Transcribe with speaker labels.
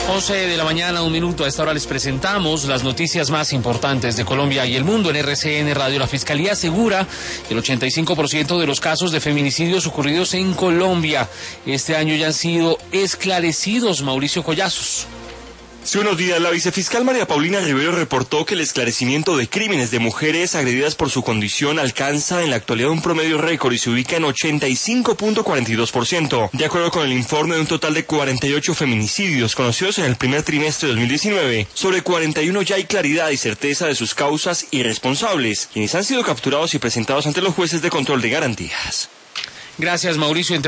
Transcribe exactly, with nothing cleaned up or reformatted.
Speaker 1: once de la mañana, un minuto. A esta hora les presentamos las noticias más importantes de Colombia y el mundo en R C N Radio. La Fiscalía asegura que el ochenta y cinco por ciento de los casos de feminicidios ocurridos en Colombia este año ya han sido esclarecidos. Mauricio Collazos.
Speaker 2: Hace unos días, la vicefiscal María Paulina Rivero reportó que el esclarecimiento de crímenes de mujeres agredidas por su condición alcanza en la actualidad un promedio récord y se ubica en ochenta y cinco punto cuarenta y dos por ciento. De acuerdo con el informe de un total de cuarenta y ocho feminicidios conocidos en el primer trimestre de dos mil diecinueve, sobre cuarenta y uno ya hay claridad y certeza de sus causas y responsables, quienes han sido capturados y presentados ante los jueces de control de garantías.
Speaker 1: Gracias, Mauricio.